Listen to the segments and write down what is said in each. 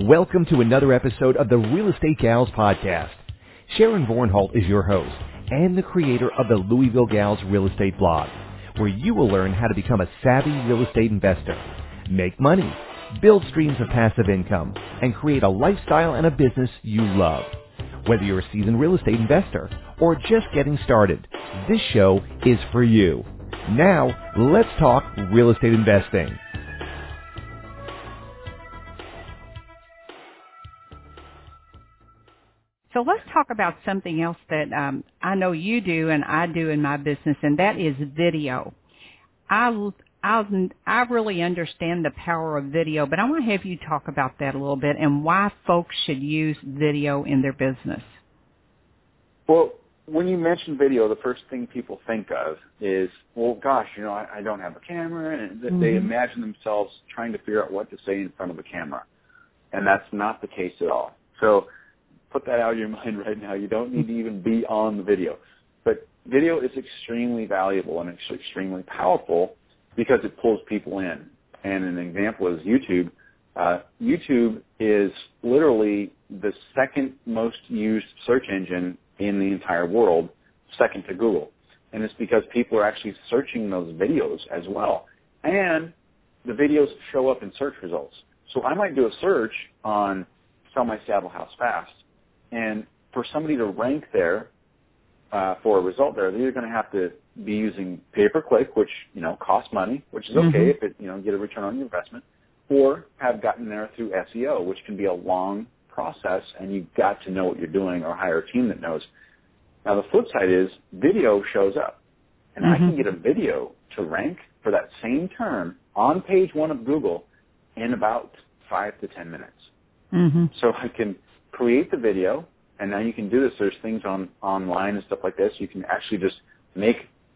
Welcome to another episode of the Real Estate Gals podcast. Sharon Vornholt is your host and the creator of the Louisville Gals Real Estate blog, where you will learn how to become a savvy real estate investor, make money, build streams of passive income, and create a lifestyle and a business you love. Whether you're a seasoned real estate investor or just getting started, this show is for you. Now, let's talk real estate investing. So let's talk about something else that I know you do and I do in my business, and that is video. I really understand the power of video, but I want to have you talk about that a little bit and why folks should use video in their business. Well, when you mention video, the first thing people think of is, well, gosh, I don't have a camera, and they imagine themselves trying to figure out what to say in front of a camera, and that's not the case at all. So put that out of your mind right now. You don't need to even be on the video. But video is extremely valuable and it's extremely powerful because it pulls people in. And an example is YouTube. YouTube is literally the second most used search engine in the entire world, second to Google. And it's because people are actually searching those videos as well. And the videos show up in search results. So I might do a search on Sell My Seattle House Fast. And for somebody to rank there for a result there, they're going to have to be using pay-per-click, which, costs money, which is okay if it, get a return on your investment, or have gotten there through SEO, which can be a long process, and you've got to know what you're doing or hire a team that knows. Now, the flip side is video shows up, and I can get a video to rank for that same term on page 1 of Google in about 5 to 10 minutes. So I can create the video, and now you can do this. There's things online and stuff like this. You can actually just make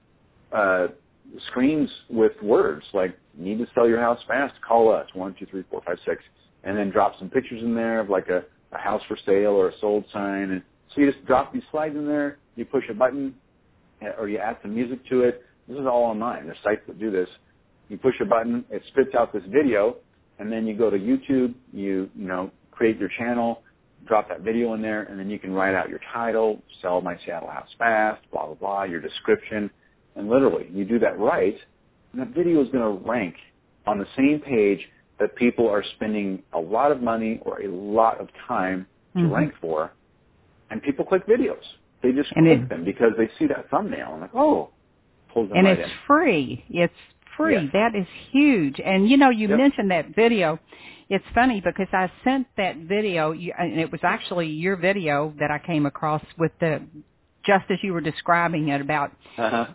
screens with words like, need to sell your house fast, call us, 1, 2, 3, 4, 5, 6, and then drop some pictures in there of like a house for sale or a sold sign. And so you just drop these slides in there, you push a button, or you add some music to it. This is all online. There's sites that do this. You push a button, it spits out this video, and then you go to YouTube, you create your channel, drop that video in there, and then you can write out your title, Sell My Seattle House Fast, blah, blah, blah, your description. And literally, you do that right, and that video is going to rank on the same page that people are spending a lot of money or a lot of time to rank for. And people click videos. They just click them because they see that thumbnail and like, oh, pulls them right in. And it's free. It's free. Yes. That is huge. And, you mentioned that video. It's funny because I sent that video, and it was actually your video that I came across with just as you were describing it about, I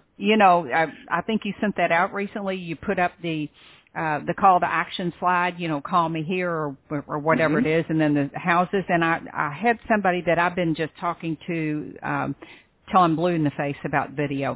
think you sent that out recently. You put up the call to action slide, call me here or whatever it is, and then the houses. And I had somebody that I've been just talking to, till I'm blue in the face about video.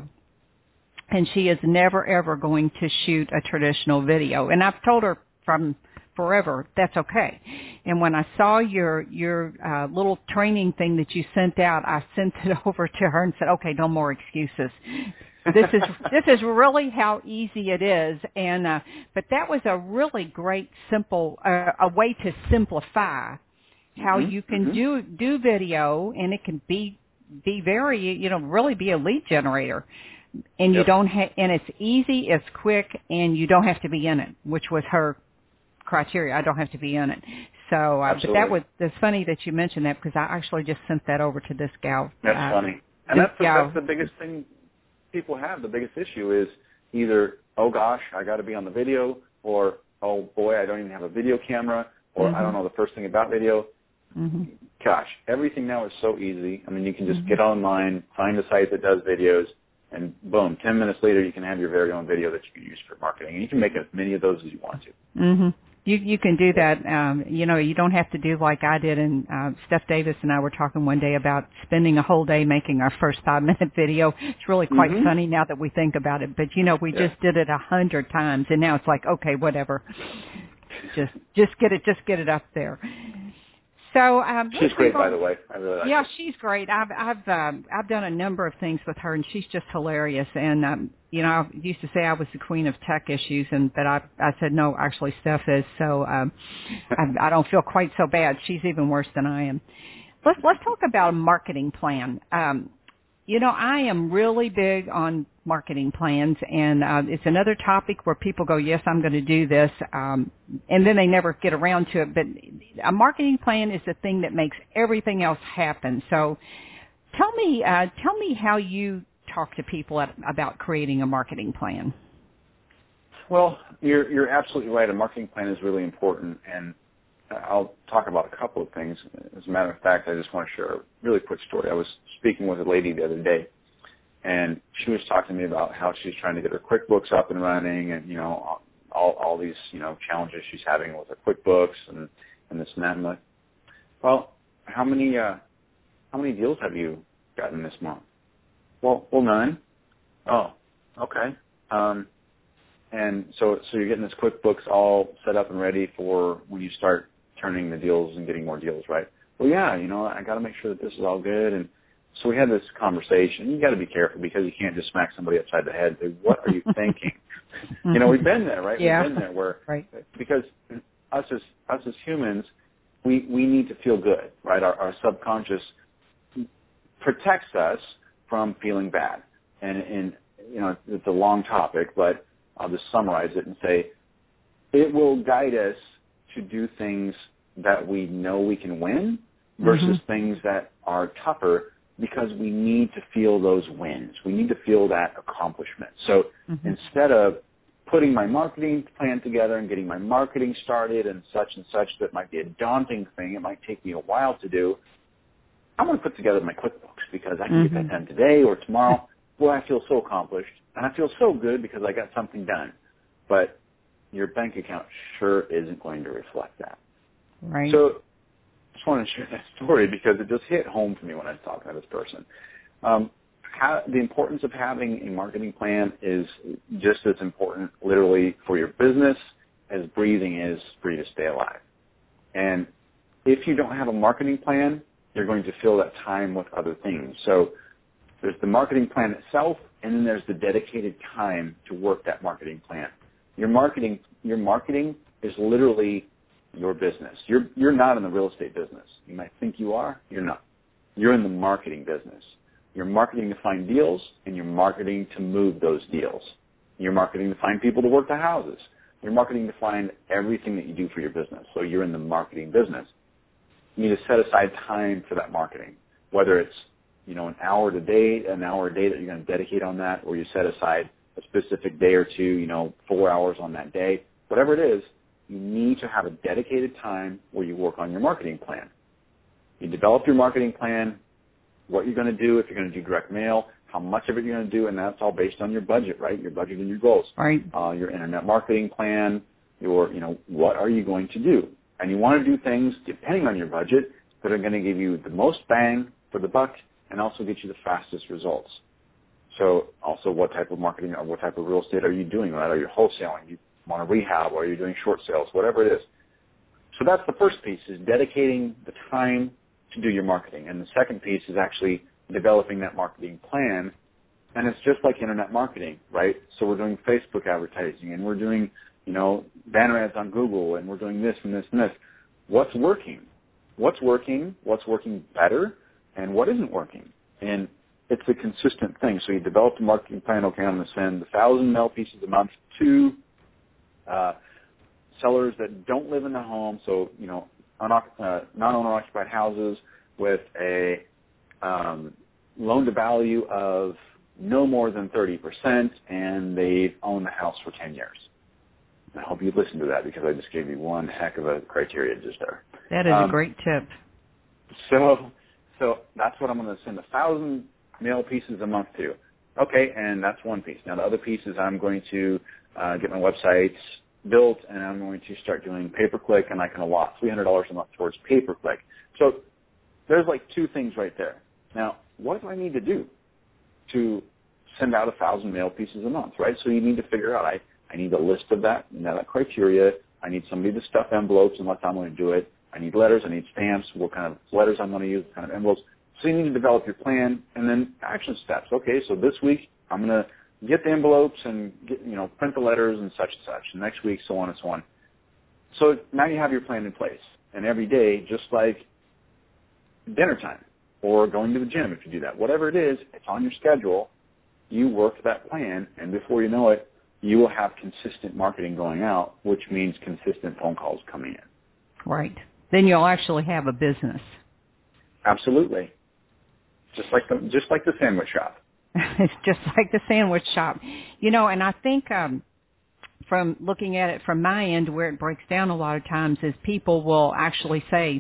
And she is never, ever going to shoot a traditional video. And I've told her from forever, that's okay. And when I saw your little training thing that you sent out, I sent it over to her and said, okay, no more excuses. This is really how easy it is. And but that was a really great simple a way to simplify how you can do video, and it can be very really be a lead generator. And you don't and it's easy, it's quick, and you don't have to be in it, which was her criteria. I don't have to be in it. So, but that's funny that you mentioned that because I actually just sent that over to this gal. That's funny. And that's the biggest thing people have. The biggest issue is either, oh gosh, I got to be on the video, or, oh boy, I don't even have a video camera, or I don't know the first thing about video. Gosh, everything now is so easy. I mean, you can just get online, find a site that does videos, and boom, 10 minutes later you can have your very own video that you can use for marketing. And you can make as many of those as you want to. You can do that. You don't have to do like I did. And Steph Davis and I were talking one day about spending a whole day making our first 5-minute video. It's really quite funny now that we think about it. But, we just did it 100 times. And now it's like, okay, whatever. Just get it up there. So she's great, by the way. I really like her. She's great. I've done a number of things with her, and she's just hilarious. And you know, I used to say I was the queen of tech issues, but I said no, actually Steph is. So I don't feel quite so bad. She's even worse than I am. Let's talk about a marketing plan. You know, I am really big on marketing plans, and it's another topic where people go, yes, I'm going to do this, and then they never get around to it. But a marketing plan is the thing that makes everything else happen. So tell me how you talk to people about creating a marketing plan. Well, you're absolutely right. A marketing plan is really important, and I'll talk about a couple of things. As a matter of fact, I just want to share a really quick story. I was speaking with a lady the other day, and she was talking to me about how she's trying to get her QuickBooks up and running, and you know, all these challenges she's having with her QuickBooks and this and that. And like, well, how many deals have you gotten this month? Well, none. Oh, okay. And so you're getting this QuickBooks all set up and ready for when you start turning the deals and getting more deals, right? Well, yeah, I got to make sure that this is all good. And so we had this conversation. You got to be careful because you can't just smack somebody upside the head. Say, what are you thinking? We've been there, right? Yeah. We've been there where, right. Because us as humans, we need to feel good, right? Our subconscious protects us from feeling bad. And it's a long topic, but I'll just summarize it and say it will guide us to do things that we know we can win versus things that are tougher because we need to feel those wins. We need to feel that accomplishment. So instead of putting my marketing plan together and getting my marketing started and such, that might be a daunting thing. It might take me a while to do. I'm going to put together my QuickBooks because I can get that done today or tomorrow. Boy, I feel so accomplished, and I feel so good because I got something done. But your bank account sure isn't going to reflect that. Right. So I just want to share that story because it just hit home for me when I was talking to this person. The importance of having a marketing plan is just as important literally for your business as breathing is for you to stay alive. And if you don't have a marketing plan, you're going to fill that time with other things. So there's the marketing plan itself, and then there's the dedicated time to work that marketing plan. Your marketing is literally your business. You're not in the real estate business. You might think you are. You're not. You're in the marketing business. You're marketing to find deals, and you're marketing to move those deals. You're marketing to find people to work the houses. You're marketing to find everything that you do for your business. So you're in the marketing business. You need to set aside time for that marketing, whether it's an hour a day that you're going to dedicate on that, or you set aside a specific day or two, 4 hours on that day. Whatever it is, you need to have a dedicated time where you work on your marketing plan. You develop your marketing plan, what you're going to do, if you're going to do direct mail, how much of it you're going to do, and that's all based on your budget, right? Your budget and your goals. Right. Your internet marketing plan, what are you going to do? And you want to do things, depending on your budget, that are going to give you the most bang for the buck and also get you the fastest results. So also what type of marketing or what type of real estate are you doing, right? Are you wholesaling? You want to rehab, or are you doing short sales? Whatever it is. So that's the first piece, is dedicating the time to do your marketing. And the second piece is actually developing that marketing plan. And it's just like internet marketing, right? So we're doing Facebook advertising, and we're doing, banner ads on Google, and we're doing this and this and this. What's working? What's working better, and what isn't working? And it's a consistent thing. So you develop a marketing plan. Okay, I'm going to send 1,000 mail pieces a month to sellers that don't live in the home, so, non-owner-occupied houses with a loan-to-value of no more than 30%, and they've owned the house for 10 years. I hope you listened to that because I just gave you one heck of a criteria just there. That is a great tip. So that's what I'm going to send 1,000 mail pieces a month to. Okay, and that's one piece. Now the other piece is I'm going to get my websites built, and I'm going to start doing pay-per-click, and I can allot $300 a month towards pay-per-click. So there's like two things right there. Now, what do I need to do to send out 1,000 mail pieces a month, right? So you need to figure out, I need a list of that criteria. I need somebody to stuff envelopes unless I'm going to do it. I need letters, I need stamps, what kind of letters I'm going to use, what kind of envelopes. So you need to develop your plan and then action steps. Okay, so this week I'm going to get the envelopes and print the letters and such, and next week so on and so on. So now you have your plan in place. And every day, just like dinner time or going to the gym if you do that, whatever it is, it's on your schedule. You work that plan, and before you know it, you will have consistent marketing going out, which means consistent phone calls coming in. Right. Then you'll actually have a business. Absolutely. Just like the sandwich shop. It's just like the sandwich shop. And I think from looking at it from my end, where it breaks down a lot of times is people will actually say,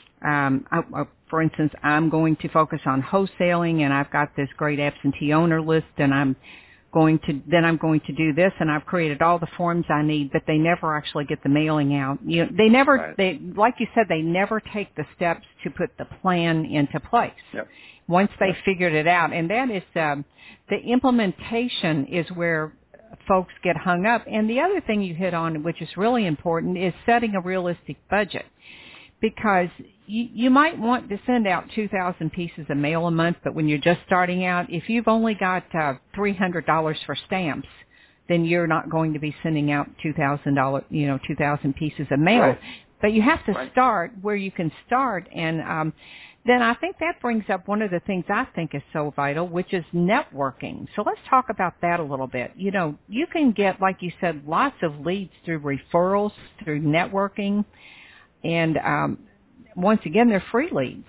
for instance, I'm going to focus on wholesaling, and I've got this great absentee owner list, and I'm going to do this, and I've created all the forms I need, but they never actually get the mailing out. They never, right. Like you said, they never take the steps to put the plan into place. Yep. Once they figured it out, and that is the implementation is where folks get hung up. And the other thing you hit on, which is really important, is setting a realistic budget. Because you might want to send out 2,000 pieces of mail a month, but when you're just starting out, if you've only got $300 for stamps, then you're not going to be sending out $2,000, 2,000 pieces of mail. Right. But you have to start where you can start, and then I think that brings up one of the things I think is so vital, which is networking. So let's talk about that a little bit. You can get, like you said, lots of leads through referrals, through networking. And once again, they're free leads.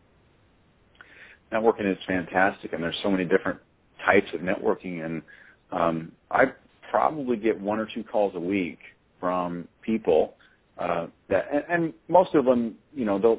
Networking is fantastic, and there's so many different types of networking. And I probably get 1 or 2 calls a week from people and most of them, they'll.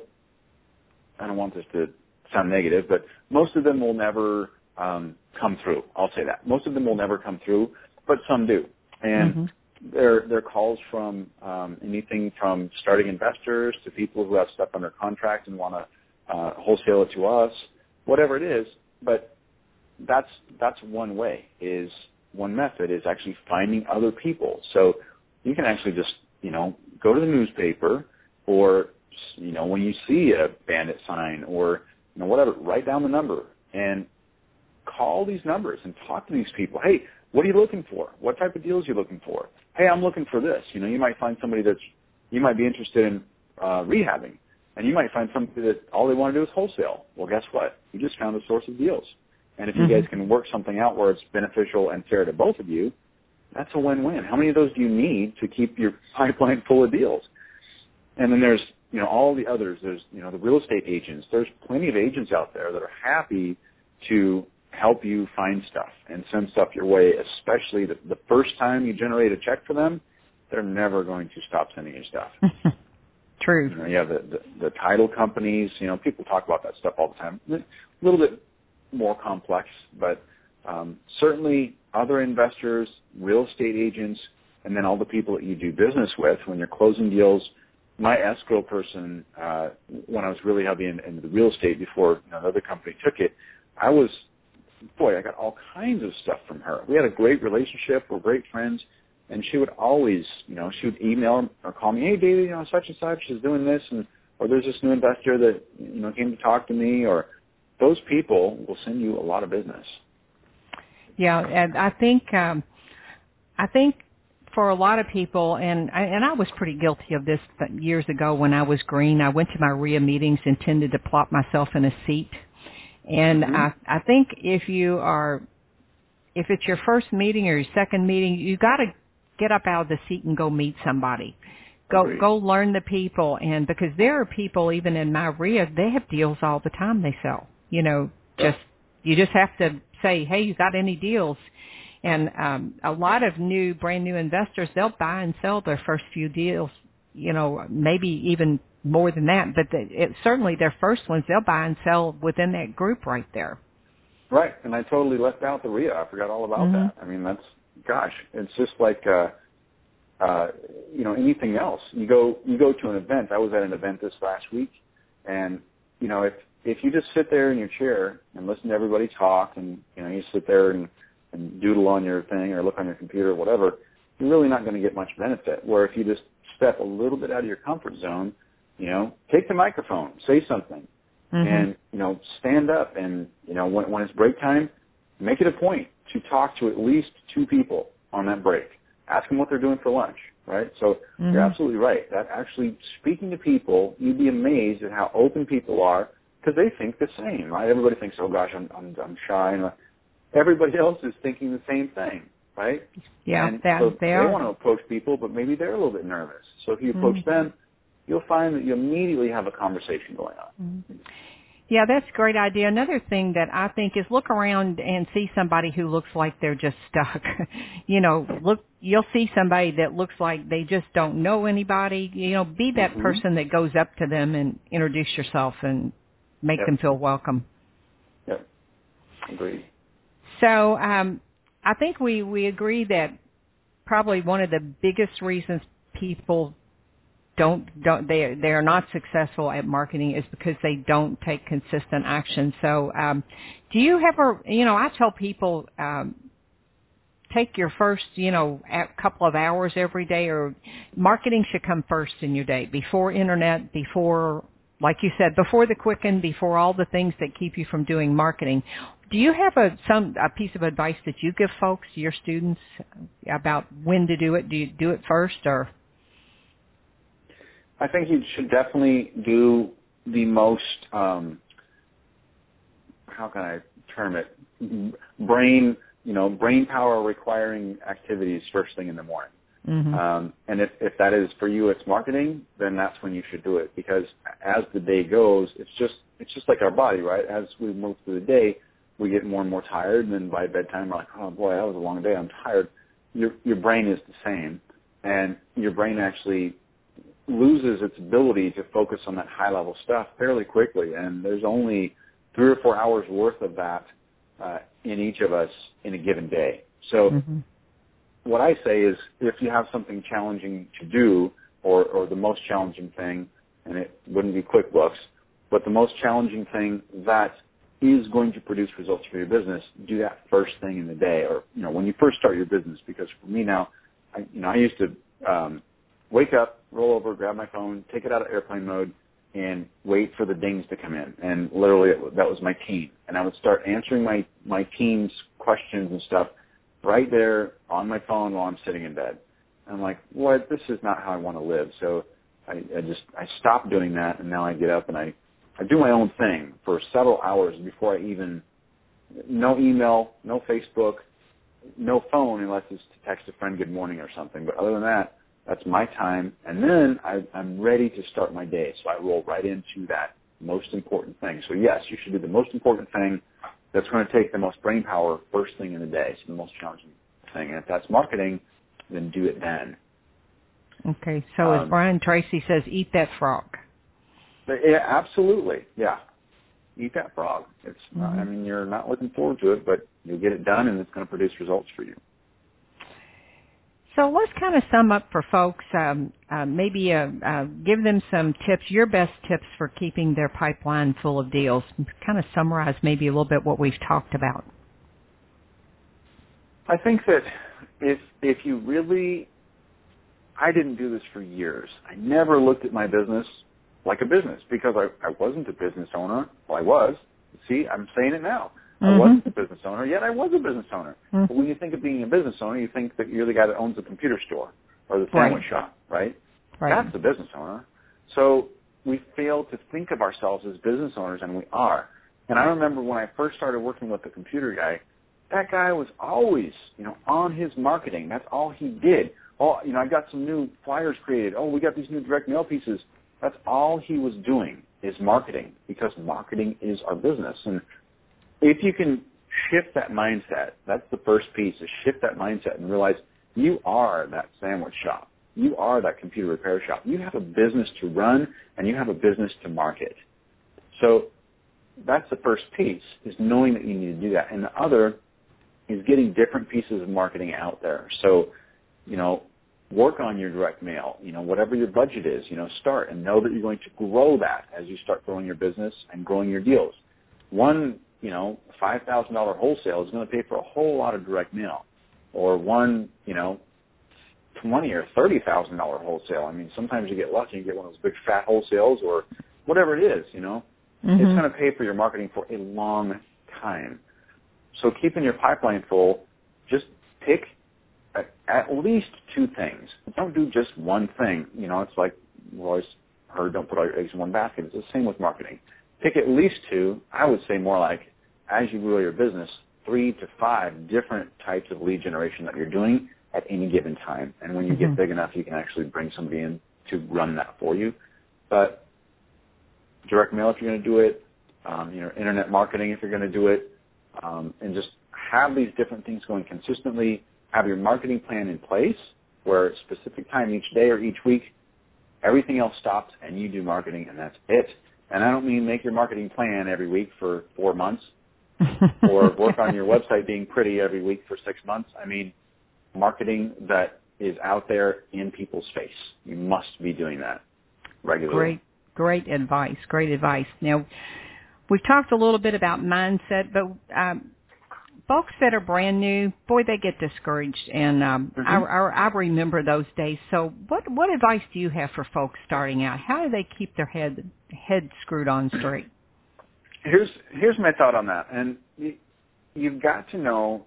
I don't want this to sound negative, but most of them will never come through. I'll say that most of them will never come through, but some do. And They're calls from anything from starting investors to people who have stuff under contract and want to wholesale it to us, whatever it is. But that's one way, is one method is actually finding other people. So you can actually just, go to the newspaper, or, when you see a bandit sign or, whatever, write down the number and call these numbers and talk to these people. Hey, what are you looking for? What type of deals are you looking for? Hey, I'm looking for this. You might find somebody you might be interested in rehabbing, and you might find somebody that all they want to do is wholesale. Well, guess what? You just found a source of deals. And if you guys can work something out where it's beneficial and fair to both of you, that's a win-win. How many of those do you need to keep your pipeline full of deals? And then there's, all the others. There's, the real estate agents. There's plenty of agents out there that are happy to help you find stuff and send stuff your way, especially the first time you generate a check for them. They're never going to stop sending you stuff. True. You have the title companies. People talk about that stuff all the time. A little bit more complex, but certainly other investors, real estate agents, and then all the people that you do business with when you're closing deals. My escrow person, when I was really heavy in the real estate before another company took it, I got all kinds of stuff from her. We had a great relationship. We're great friends. And she would always, she would email or call me, hey, David, such and such is doing this, or there's this new investor that, came to talk to me, or those people will send you a lot of business. Yeah, and I think for a lot of people, and I was pretty guilty of this years ago when I was green. I went to my RIA meetings and tended to plop myself in a seat. And I think if it's your first meeting or your second meeting, you got to get up out of the seat and go meet somebody. Go learn the people, and because there are people even in my RIA, they have deals all the time they sell. You just have to say, hey, you got any deals? And a lot of brand new investors, they'll buy and sell their first few deals, maybe even more than that. But certainly their first ones, they'll buy and sell within that group right there. Right. And I totally left out the RIA. I forgot all about that. I mean, it's just like, anything else. You go to an event. I was at an event this last week, and, if you just sit there in your chair and listen to everybody talk, and, you sit there and doodle on your thing or look on your computer or whatever, you're really not going to get much benefit. Where if you just step a little bit out of your comfort zone, take the microphone, say something, and, stand up. And, when it's break time, make it a point to talk to at least 2 people on that break. Ask them what they're doing for lunch, right? So you're absolutely right. That actually speaking to people, you'd be amazed at how open people are because they think the same, right? Everybody thinks, oh gosh, I'm shy. And everybody else is thinking the same thing, right? Yeah, and so they want to approach people, but maybe they're a little bit nervous. So if you approach them, you'll find that you immediately have a conversation going on. Yeah, that's a great idea. Another thing that I think is look around and see somebody who looks like they're just stuck. You'll see somebody that looks like they just don't know anybody. Be that person that goes up to them and introduce yourself and make them feel welcome. Yep, agreed. So I think we agree that probably one of the biggest reasons people they are not successful at marketing is because they don't take consistent action. So do you ever, I tell people take your first, couple of hours every day, or marketing should come first in your day, before internet, before, like you said, before the Quicken, before all the things that keep you from doing marketing. Do you have a piece of advice that you give folks, your students, about when to do it? Do you do it first, or? I think you should definitely do the most, how can I term it, brain power requiring activities first thing in the morning. And if that is for you, it's marketing, then that's when you should do it, because as the day goes, it's just like our body, right? As we move through the day, we get more and more tired, and then by bedtime, we're like, oh boy, that was a long day, I'm tired. Your brain is the same, and your brain actually loses its ability to focus on that high-level stuff fairly quickly, and there's only 3 or 4 hours worth of that in each of us in a given day. So what I say is, if you have something challenging to do, or the most challenging thing, and it wouldn't be QuickBooks, but the most challenging thing that is going to produce results for your business, do that first thing in the day, or when you first start your business. Because for me now, I used to wake up, roll over, grab my phone, take it out of airplane mode, and wait for the dings to come in. And literally, that was my team. And I would start answering my team's questions and stuff right there on my phone while I'm sitting in bed. And I'm like, what? This is not how I want to live. So I stopped doing that, and now I get up and I do my own thing for several hours before I even, no email, no Facebook, no phone unless it's to text a friend good morning or something. But other than that, that's my time, and then I'm ready to start my day. So I roll right into that most important thing. So yes, you should do the most important thing that's going to take the most brain power first thing in the day, so the most challenging thing. And if that's marketing, then do it then. Okay, so as Brian Tracy says, eat that frog. Yeah, absolutely, yeah. Eat that frog. It's not, you're not looking forward to it, but you'll get it done, and it's going to produce results for you. So let's kind of sum up for folks, maybe give them some tips, your best tips for keeping their pipeline full of deals. Kind of summarize maybe a little bit what we've talked about. I think that if you really, I didn't do this for years. I never looked at my business like a business, because I wasn't a business owner. Well, I was. See, I'm saying it now. I wasn't a business owner, yet I was a business owner. But when you think of being a business owner, you think that you're the guy that owns the computer store or the sandwich shop, right? That's a business owner. So we fail to think of ourselves as business owners, and we are. And I remember when I first started working with the computer guy, that guy was always, on his marketing. That's all he did. Oh, I got some new flyers created. Oh, we got these new direct mail pieces. That's all he was doing, is marketing, because marketing is our business. And if you can shift that mindset, that's the first piece, is shift that mindset and realize you are that sandwich shop. You are that computer repair shop. You have a business to run, and you have a business to market. So that's the first piece, is knowing that you need to do that. And the other is getting different pieces of marketing out there. So, work on your direct mail, whatever your budget is, start, and know that you're going to grow that as you start growing your business and growing your deals. One, $5,000 wholesale is going to pay for a whole lot of direct mail. Or one, $20,000 or $30,000 wholesale. I mean, sometimes you get lucky and get one of those big fat wholesales or whatever it is, you know. Mm-hmm. It's going to pay for your marketing for a long time. So keeping your pipeline full, just pick at least two things. Don't do just one thing. You know, it's like we've always heard, don't put all your eggs in one basket. It's the same with marketing. Pick at least two. I would say more like, as you grow your business, 3 to 5 different types of lead generation that you're doing at any given time. And when you mm-hmm. get big enough, you can actually bring somebody in to run that for you. But direct mail if you're going to do it, internet marketing if you're going to do it, and just have these different things going consistently. Have your marketing plan in place where at a specific time each day or each week, everything else stops and you do marketing and that's it. And I don't mean make your marketing plan every week for 4 months or work on your website being pretty every week for 6 months. I mean marketing that is out there in people's face. You must be doing that regularly. Great advice. Now, we've talked a little bit about mindset, but folks that are brand new, boy, they get discouraged, and mm-hmm. I remember those days. So what advice do you have for folks starting out? How do they keep their head screwed on straight? Here's my thought on that, and you've got to know,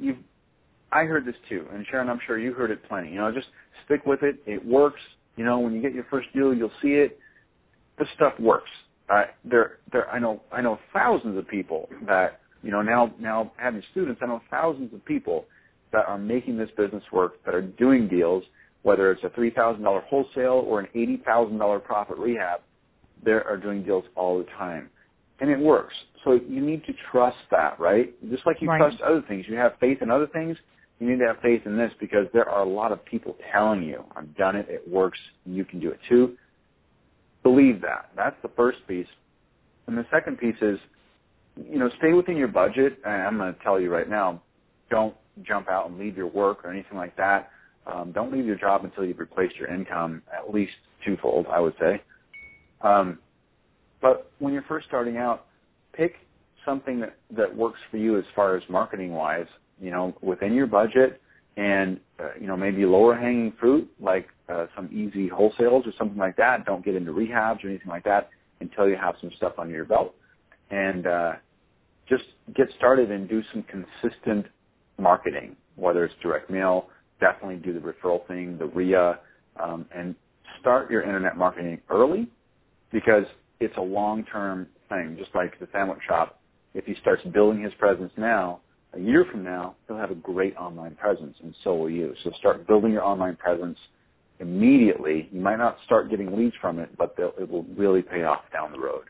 I heard this too, and Sharon, I'm sure you heard it plenty. You know, just stick with it. It works. You know, when you get your first deal, you'll see it. This stuff works. I know thousands of people that, you know, now having students, I know thousands of people that are making this business work, that are doing deals, whether it's a $3,000 wholesale or an $80,000 profit rehab, they are doing deals all the time. And it works. So you need to trust that, right? Just like you trust other things. You have faith in other things, you need to have faith in this because there are a lot of people telling you, I've done it, it works, you can do it too. Believe that. That's the first piece. And the second piece is, you know, stay within your budget. And I'm going to tell you right now, don't jump out and leave your work or anything like that. Don't leave your job until you've replaced your income at least twofold, I would say. But when you're first starting out, pick something that works for you as far as marketing-wise, you know, within your budget and, maybe lower-hanging fruit like some easy wholesales or something like that. Don't get into rehabs or anything like that until you have some stuff under your belt. And just get started and do some consistent marketing, whether it's direct mail, definitely do the referral thing, the RIA, and start your internet marketing early because it's a long-term thing, just like the sandwich shop. If he starts building his presence now, a year from now, he'll have a great online presence, and so will you. So start building your online presence immediately. You might not start getting leads from it, but it will really pay off down the road.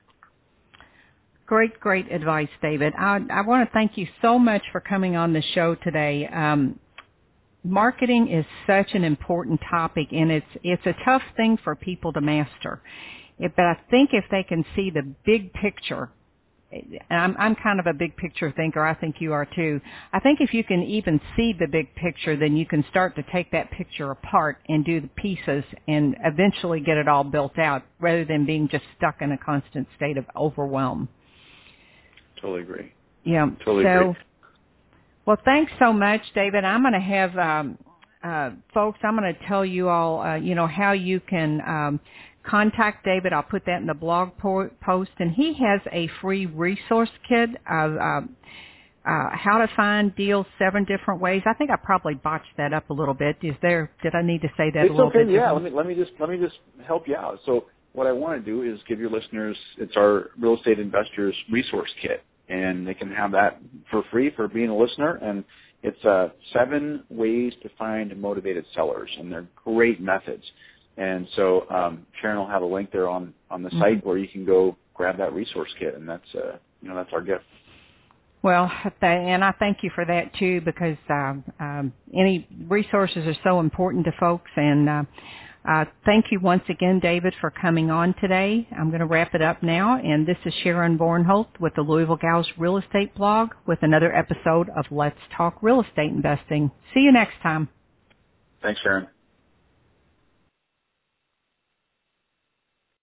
Great advice, David. I want to thank you so much for coming on the show today. Marketing is such an important topic, and it's a tough thing for people to master. But I think if they can see the big picture, and I'm kind of a big picture thinker. I think you are too. I think if you can even see the big picture, then you can start to take that picture apart and do the pieces and eventually get it all built out rather than being just stuck in a constant state of overwhelm. Totally agree. Yeah. Totally agree. Well, thanks so much, David. I'm going to have folks, I'm going to tell you all, how you can contact David. I'll put that in the blog post. And he has a free resource kit of how to find deals 7 different ways. I think I probably botched that up a little bit. Did I need to say that a little bit? It's okay. Yeah. Let me just help you out. So what I want to do is give your listeners, it's our Real Estate Investors Resource Kit, and they can have that for free for being a listener. And it's 7 ways to find motivated sellers, and they're great methods. And so Sharon will have a link there on the site where you can go grab that resource kit, and that's that's our gift. Well, and I thank you for that too, because any resources are so important to folks. And thank you once again, David, for coming on today. I'm going to wrap it up now. And this is Sharon Vornholt with the Louisville Gals Real Estate Blog with another episode of Let's Talk Real Estate Investing. See you next time. Thanks, Sharon.